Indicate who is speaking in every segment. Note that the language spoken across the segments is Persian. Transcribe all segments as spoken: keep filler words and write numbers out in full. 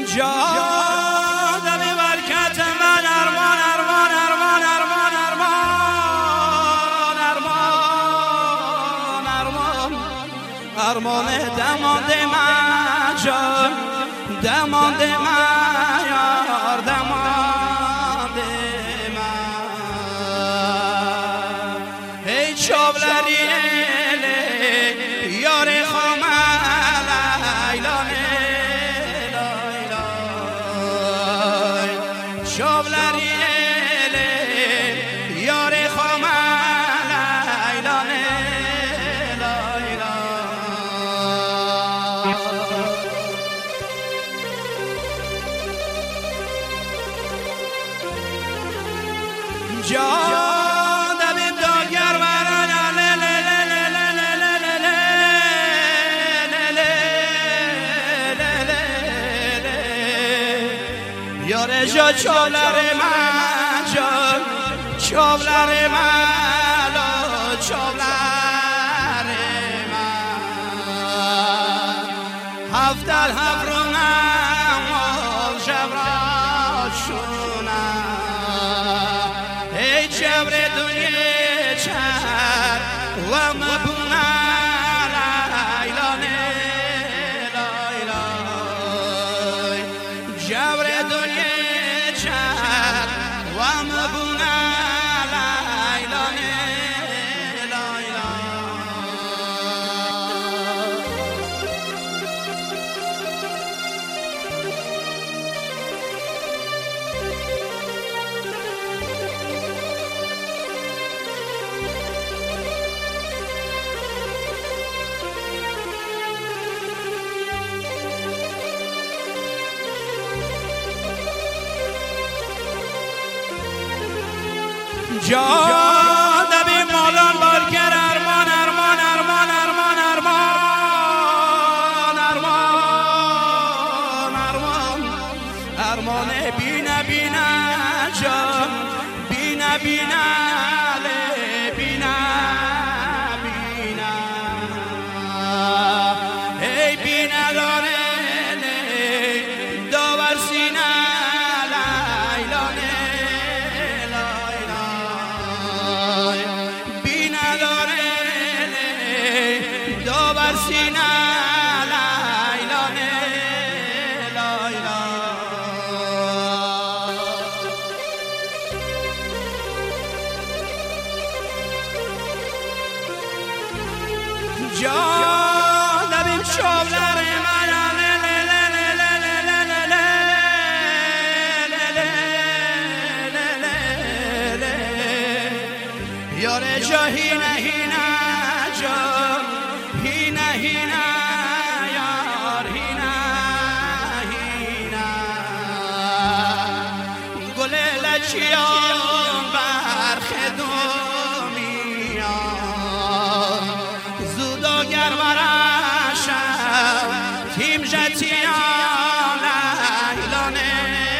Speaker 1: جان بی برکت من ارمان ارمان ارمان ارمان ارمان ارمان ارمان ارمان دماند من جان دماند من یار دماند من ای چوبلری یار خامل ایلانه شابلری یار خامل ایلانه لایلا جان دبیم داگر بران یار جا چولر من جان چولر من چولر من هفتر هفرونم و جبرات شونم ای جبر دنیا چر و مبونه لایلانه لایلای جبر دنیا چر و مبونه لایلانه لایلای جان دبی مولان بارگر ارمان ارمان ارمان ارمان ارمان ارمان ارمان ارمان بینه بینه جان بینه بینه بینه بینه ای بینه داره داور سینه سینه لایلانه لایلا جان دبیم چوبلر من یار جا هینه هینه جان هینه هینه یار هینه هینه گل لچیان برخ دومیان زوداگر برشم تیم جتیان لیلانه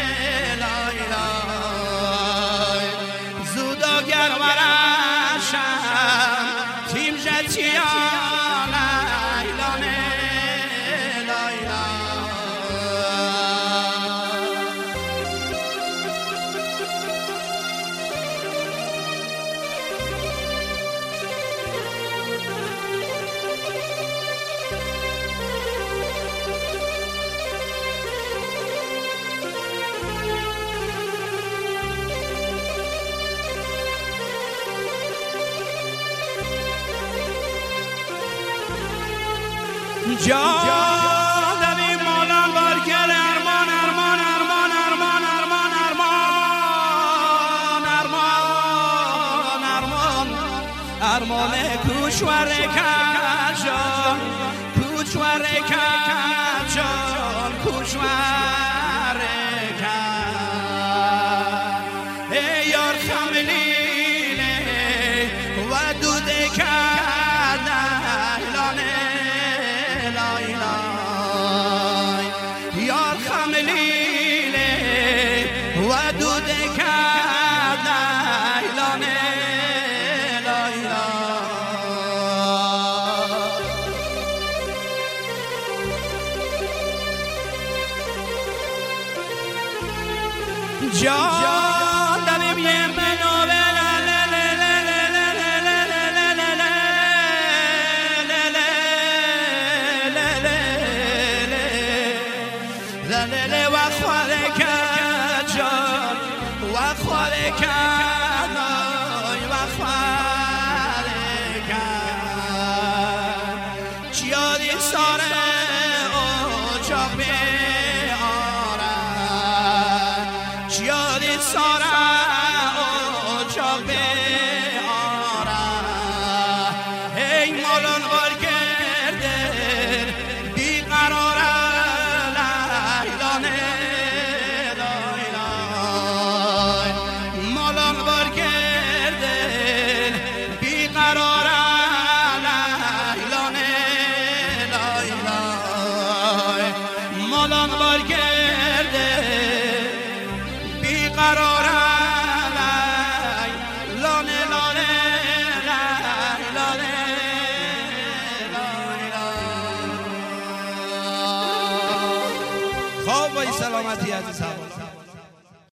Speaker 1: لایلای زوداگر برشم تیم جتیان جان دبی مولان بارگر ارمان ارمان ارمان ارمان ارمان ارمان ارمان ارمان ارمان کوچور کجان کوچور کجان کوچور کجان ای یار خملیله و دوده کردن یار خملیله و دوده کرد لیلانه لیلا جان دبیم یه منوه و خواره کن جان و خواره کن و خواره کن چیادی ساره او چاق بیارن چیادی ساره او چاق بیارن هی مالان بار کرده بیقراره مالان بار کرده بیقرار لای لانه لانه لای لانه لای لای خواب و سلامتی عزیزم.